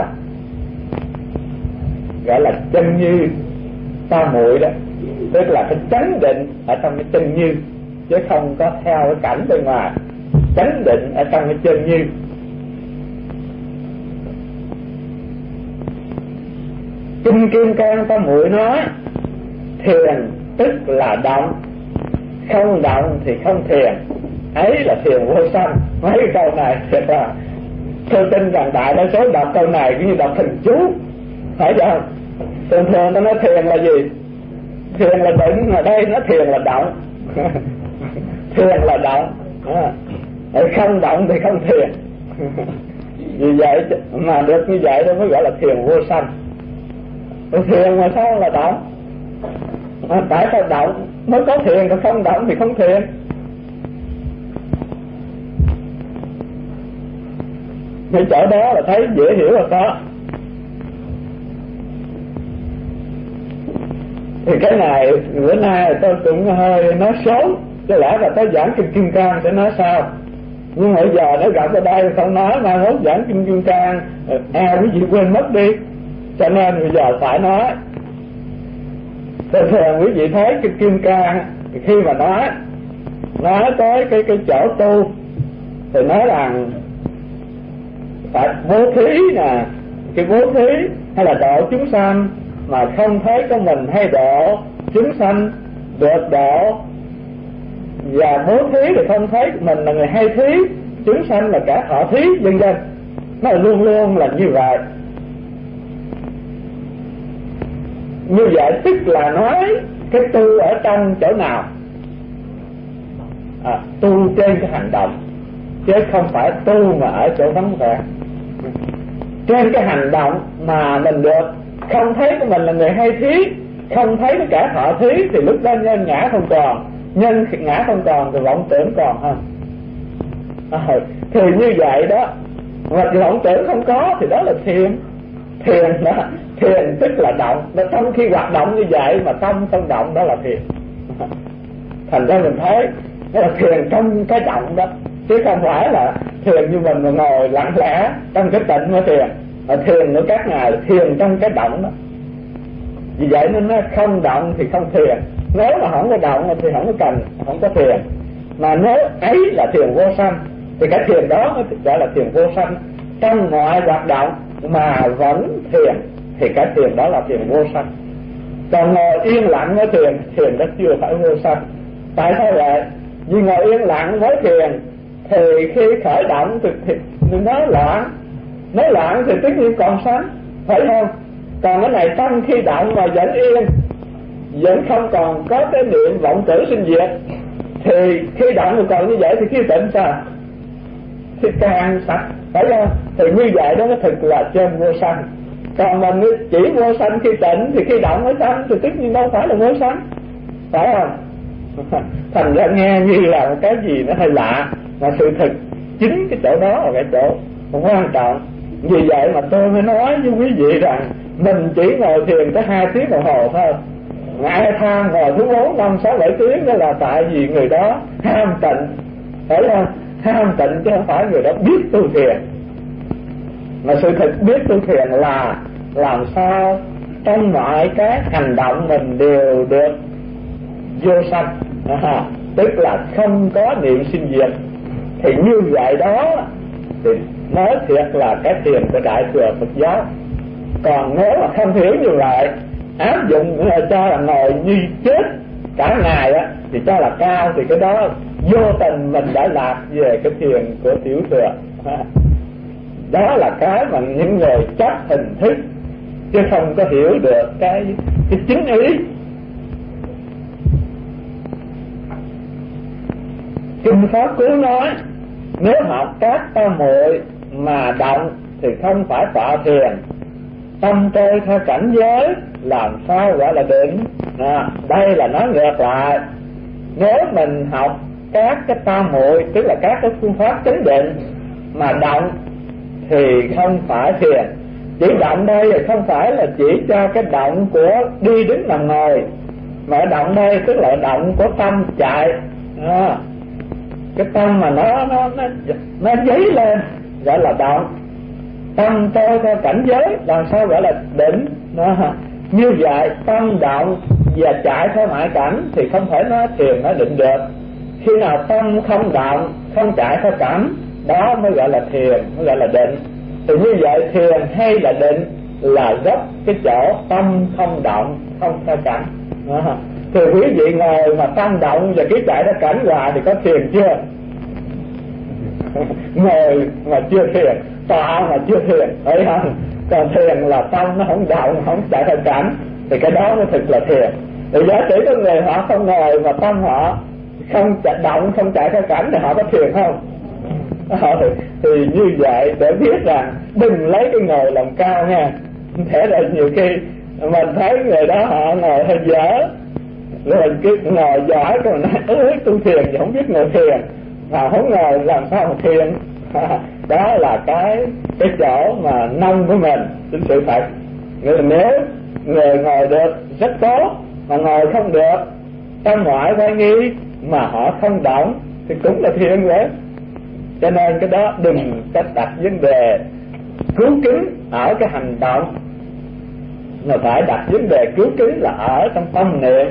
Gọi là chân như tam muội đó. Tức là cái chánh định ở trong cái chân như, chứ không có theo cái cảnh bên ngoài. Chánh định ở trong cái chân như. Kinh Kim Cang tam muội nói thiền tức là động, không động thì không thiền, ấy là thiền vô sanh. Mấy cái câu này thiệt là tôi tin rằng đại đa số đọc câu này cũng như đọc thần chú, phải không? Thường thường ta nói thiền là gì? Thiền là định, mà đây nó thiền là động. Thiền là động, không động thì không thiền. Vì vậy mà được như vậy đó mới gọi là thiền vô sanh. Thiền mà sao là động? Tại sao động mới có thiền, còn không động thì không thiền? Cái chỗ đó là thấy dễ hiểu rồi đó. Thì cái này bữa nay tôi cũng hơi nói sớm, chứ lẽ là tôi giảng Kinh Kim Cang sẽ nói sao. Nhưng mà bây giờ nếu gặp ở đây không nói, mà muốn giảng Kinh Kim Cang quý vị quên mất đi. Cho nên bây giờ phải nói. Thường thường quý vị thấy Kinh Kim Cang khi mà nói tới cái chỗ tu thì nói rằng phải bố thí nè, cái bố thí hay là độ chúng sanh, mà không thấy có mình hay độ chúng sanh được độ, và bố thí thì không thấy mình là người hay thí, chúng sanh là cả thọ thí, vân vân. Nó luôn luôn là như vậy. Như vậy tức là nói cái tu ở trong chỗ nào? Tu trên cái hành động, chứ không phải tu mà ở chỗ vắng vẻ. Trên cái hành động mà mình được không thấy của mình là người hay thí, không thấy cái cả thọ thí, thì lúc đó nhân ngã không còn. Nhân ngã không còn thì vọng tưởng còn hơn. Thì như vậy đó, hoặc vọng tưởng không có thì đó là thiền. Thiền đó, thiền tức là động. Trong khi hoạt động như vậy mà tâm không động, đó là thiền. Thành ra mình thấy đó là thiền trong cái động đó, chứ không phải là thiền như mình mà ngồi lặng lẽ trong cái tịnh mới thiền. Thiền của các ngài là thiền trong cái động đó. Vì vậy nên nó không động thì không thiền. Nếu mà không có động thì không có cần, không có thiền. Mà nếu ấy là thiền vô sanh thì cái thiền đó mới gọi là thiền vô sanh. Trong mọi hoạt động mà vẫn thiền thì cái thiền đó là thiền vô sanh. Còn ngồi yên lặng với thiền, thiền đó chưa phải vô sanh. Tại sao vậy? Vì ngồi yên lặng với thiền thì khi khởi động thì nó loạn thì tất nhiên còn sanh, phải không? Còn cái này trong khi động mà vẫn yên, vẫn không còn có cái niệm vọng tưởng sinh diệt, thì khi động thì còn như vậy, thì khi tịnh sao? Thì càng sạch, phải không? Thì như vậy đó nó thực là trên vô sanh. Còn mình chỉ vô sanh khi tịnh, thì khi động mới sanh, thì tất nhiên đâu phải là vô sanh, phải không? Thành ra nghe như là một cái gì nó hơi lạ, mà sự thực chính cái chỗ đó là cái chỗ quan trọng. Vì vậy mà tôi mới nói với quý vị rằng mình chỉ ngồi thiền tới 2 tiếng đồng hồ thôi. Ai than ngồi thứ 4, 5, 6, 7 tiếng đó là tại vì người đó ham tịnh, phải không? Ham tịnh chứ không phải người đó biết tu thiền. Mà sự thực biết tu thiền là làm sao trong mọi cái hành động mình đều được vô sanh, tức là không có niệm sinh diệt. Thì như vậy đó thì nói thiệt là cái thiền của Đại thừa Phật giáo. Còn nếu mà không hiểu như vậy, áp dụng cho là ngồi như chết cả ngày á, thì cho là cao, thì cái đó vô tình mình đã lạc về cái thiền của tiểu thừa. Đó là cái mà những người chấp hình thức, chứ không có hiểu được cái chính ý. Kinh Pháp Cú nói nếu học các tam muội mà động thì không phải tọa thiền, tâm trôi theo cảnh giới, làm sao gọi là định? Đây là nói ngược lại. Nếu mình học các cái tam muội, tức là các cái phương pháp chánh định mà động thì không phải thiền. Chỉ động đây thì không phải là chỉ cho cái động của đi đứng nằm ngồi, mà động đây tức là động của tâm chạy. Cái tâm mà nó dấy lên gọi là động. Tâm tôi theo cảnh giới làm sao gọi là định. Như vậy tâm động và chạy theo ngoại cảnh thì không thể nói thiền nói định được. Khi nào tâm không động, không chạy theo cảnh, đó mới gọi là thiền, mới gọi là định. Thì như vậy thiền hay là định là gốc cái chỗ tâm không động, không theo cảnh. Thì quý vị ngồi mà tâm động và cứ chạy theo cảnh hoài thì có thiền chưa? Ngồi mà chưa thiền, tọa mà chưa thiền, thấy không? Còn thiền là tâm nó không động, không chạy theo cảnh, thì cái đó mới thực là thiền. Thì giả sử có người họ không ngồi mà tâm họ không động, không chạy theo cảnh thì họ có thiền không? Thì như vậy để biết rằng đừng lấy cái ngồi làm cao nha. Thế là nhiều khi mình thấy người đó họ ngồi hơi dở, rồi mình cứ ngồi giỏi rồi nói tu thiền thì không biết ngồi thiền, mà không ngồi làm sao mà thiền. Đó là cái chỗ mà nông của mình chính sự thật. Nghĩa là nếu người ngồi được rất tốt mà ngồi không được, tâm ngoại quay nghi mà họ không động thì cũng là thiền vậy. Cho nên cái đó đừng có đặt vấn đề cứu kính ở cái hành động, mà phải đặt vấn đề cứu kính là ở trong tâm niệm.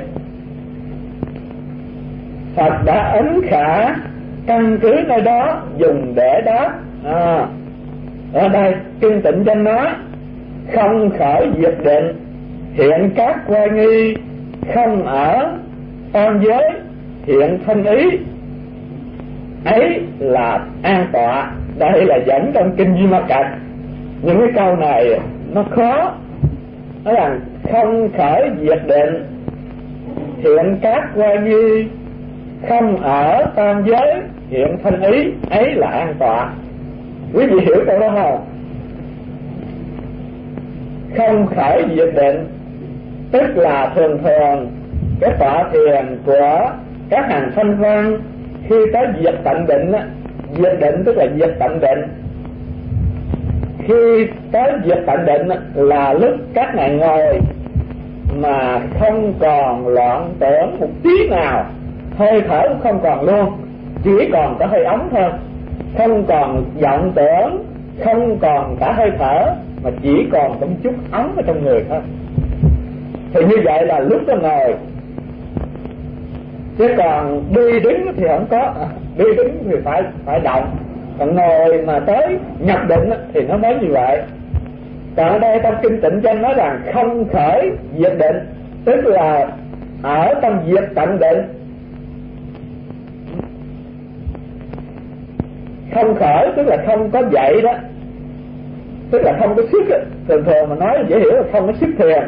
Phật đã ấn khả căn cứ nơi đó dùng để đó. Ở đây Kinh Tịnh Danh nói không khởi diệt định, hiện các quay nghi, không ở tam giới, hiện thân ý, ấy là an tọa. Đây là dẫn trong Kinh Di Ma Cật. Những cái câu này nó khó. Nó là không khởi diệt định, hiện các quay nghi, không ở tam giới, hiện thân ý, ấy là an tọa. Quý vị hiểu câu đó không? Không khởi diệt định tức là thường thường cái tọa thiền của các hàng thanh văn khi tới diệt tận định á, diệt định tức là diệt tận định. Khi tới diệt tận định là lúc các ngài ngồi mà không còn loạn tưởng một tí nào, hơi thở cũng không còn luôn, chỉ còn có hơi ấm thôi, không còn vọng tưởng, không còn cả hơi thở, mà chỉ còn có một chút ấm ở trong người thôi. Thì như vậy là lúc đó ngồi. Chứ còn đi đứng thì không có, đi đứng thì phải động. Còn ngồi mà tới nhập định thì nó mới như vậy. Còn ở đây trong Kinh Tịnh Danh nói rằng không khởi diệt định, tức là ở trong diệt tận định. Không khởi tức là không có dậy đó, tức là không có sức đó. Thường thường mà nói dễ hiểu là không có sức thiền.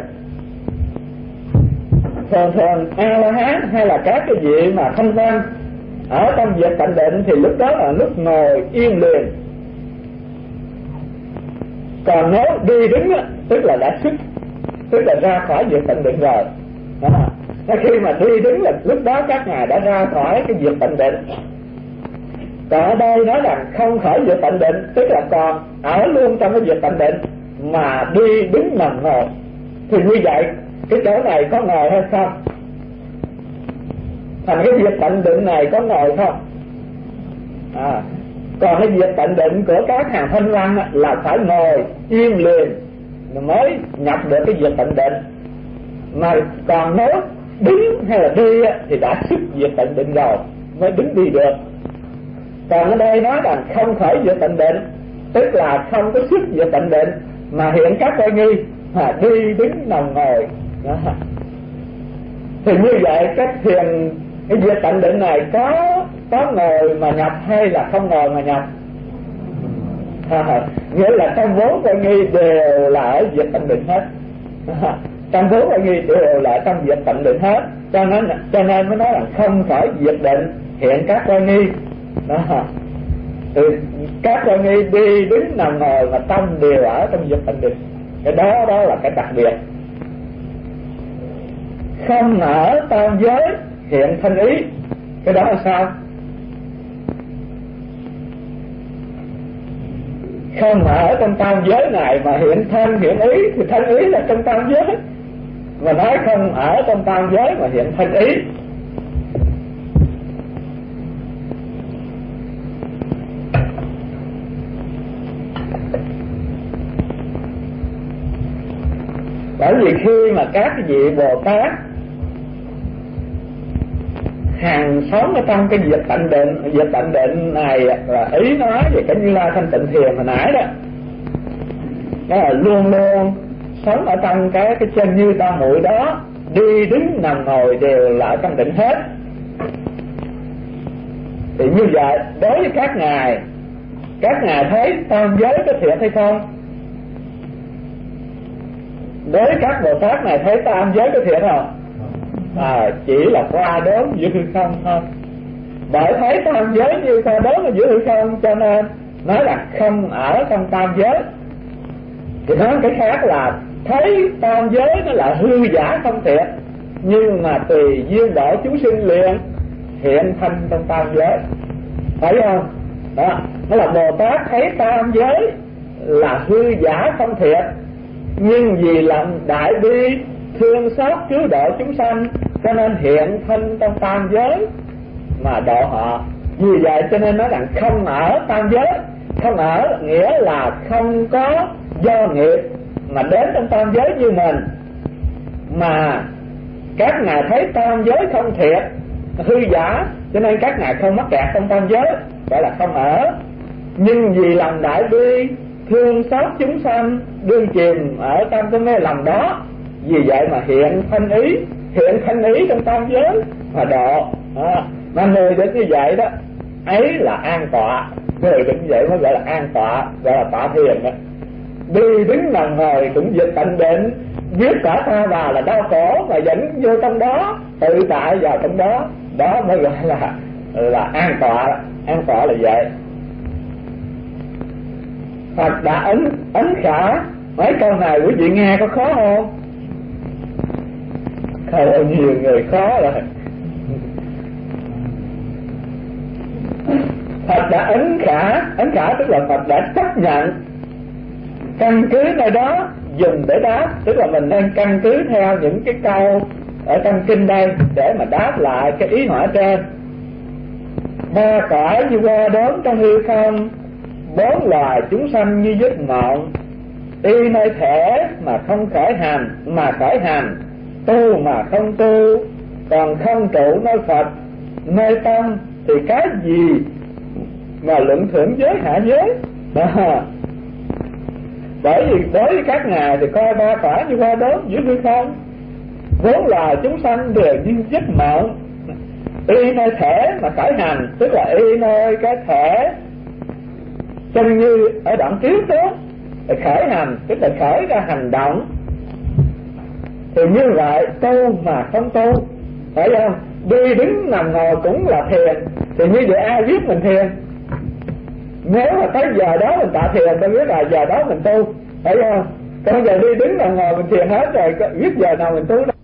Thường thường A-la-hán hay là các cái vị mà thanh văn ở trong diệt tận định thì lúc đó là lúc ngồi yên liền. Còn nếu đi đứng á, tức là đã sức, tức là ra khỏi diệt tận định rồi. Khi mà đi đứng là lúc đó các ngài đã ra khỏi cái diệt tận định. Còn ở đây nói rằng không khởi diệt tận định, tức là còn ở luôn trong cái diệt tận định mà đi đứng nằm ngồi. Thì như vậy cái chỗ này có ngồi hay không? Thành cái diệt tận định này có ngồi không? Còn cái diệt tận định của các hàng thanh văn là phải ngồi yên liền mới nhập được cái diệt tận định. Mà còn nếu đứng hay là đi thì đã xuất diệt tận định rồi mới đứng đi được. Còn ở đây nói rằng không khởi diệt tận định, tức là không có xuất diệt tận định mà hiện các quay nghi, đi đứng nằm ngồi. Thì như vậy cách thiền cái diệt tận định này có ngồi mà nhập hay là không ngồi mà nhập? Nghĩa là trong vốn quay nghi đều là ở diệt tận định hết. Trong vốn quay nghi đều là trong diệt tận định hết. Cho nên mới nói là không khởi diệt định, hiện các quay nghi. Thì các quay nghi đi đứng nằm ngồi mà tâm đều ở trong diệt tận định. Cái đó là cái đặc biệt. Không ở tam giới, hiện thân ý. Cái đó là sao? không ở trong tam giới này mà hiện thân hiện ý, thì thân ý là trong tam giới, mà nói không ở trong tam giới mà hiện thân ý. Bởi vì khi mà các vị Bồ Tát hàng sống ở trong cái việc tịnh định này, là ý nói về cái Như Lai Thanh Tịnh Thiền hồi nãy đó, đó là luôn luôn sống ở trong cái chân như tam muội đó, đi đứng nằm ngồi đều là ở trong định hết. Thì như vậy đối với các ngài thấy tam giới có thiệt hay không? Đối với các Bồ Tát này thấy tam giới có thiệt không? Chỉ là qua đốn giữa hư không thôi. Bởi thấy tam giới như qua đốn ở giữa hư không, cho nên nói là không ở trong tam giới. Thì nói cái khác là thấy tam giới nó là hư giả không thiệt, nhưng mà tùy duyên độ chúng sinh liền hiện thân trong tam giới, phải không? Đó, nó là Bồ Tát thấy tam giới là hư giả không thiệt, nhưng vì lòng đại bi thương xót cứu độ chúng sanh, cho nên hiện thân trong tam giới mà độ họ. Vì vậy cho nên nói rằng không ở tam giới. Không ở nghĩa là không có do nghiệp mà đến trong tam giới như mình, mà các ngài thấy tam giới không thiệt, hư giả, cho nên các ngài không mắc kẹt trong tam giới, gọi là không ở. Nhưng vì lòng đại bi thương xót chúng sanh, đương chìm ở trong cái mê lầm đó, vì vậy mà hiện thân ý trong tam giới mà độ. Mà người đến như vậy đó, ấy là an tọa. Người đến như vậy mới gọi là an tọa, gọi là tọa thiền đó. Đi đứng nằm ngồi cũng dịch tịnh định, giết cả ta bà là đau khổ mà vẫn vô trong đó, tự tại vào trong đó, đó mới gọi là an tọa. An tọa là vậy. Phật đã ấn khả. Mấy câu này quý vị nghe có khó không? Thôi nhiều người khó rồi. Phật đã ấn khả tức là Phật đã chấp nhận, căn cứ nơi đó dùng để đáp, tức là mình nên căn cứ theo những cái câu ở trong kinh đây để mà đáp lại cái ý hỏi trên. Ba cõi như qua đốn trong hư không, bốn loài chúng sanh như giấc mộng, y nơi thể mà không khởi hành, tu mà không tu, còn không trụ nơi Phật nơi tâm, thì cái gì mà luận thưởng giới hạ giới đó. Bởi vì đối với các ngài thì coi ba cõi như qua đốn giữa hư không, bốn loài chúng sanh đều như giấc mộng, y nơi thể mà khởi hành, tức là y nơi cái thể chân như ở đoạn trước đó, khởi hành tức là khởi ra hành động. Thì như vậy tu mà không tu, phải không? Đi đứng nằm ngồi cũng là thiền, thì như vậy ai biết mình thiền? Nếu mà tới giờ đó mình tạ thiền, tôi biết là giờ đó mình tu, phải không? Còn giờ đi đứng nằm ngồi mình thiền hết rồi, biết giờ nào mình tu đâu.